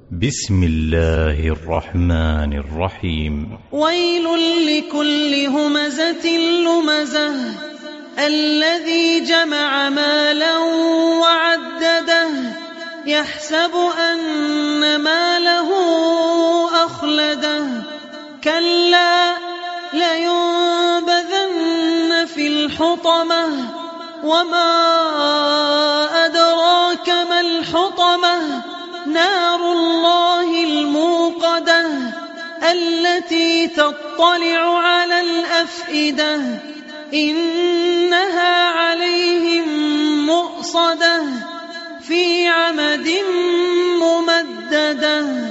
بسم الله الرحمن الرحيم. ويل لكل همزة لمزة الذي جمع مالا وعدده يحسب أن ماله أخلده كلا لينبذن في الحطمة وما أدراك ما الحطمة نار الله الموقدة التي تطلع على الأفئدة إنها عليهم مؤصدة في عمد ممددة.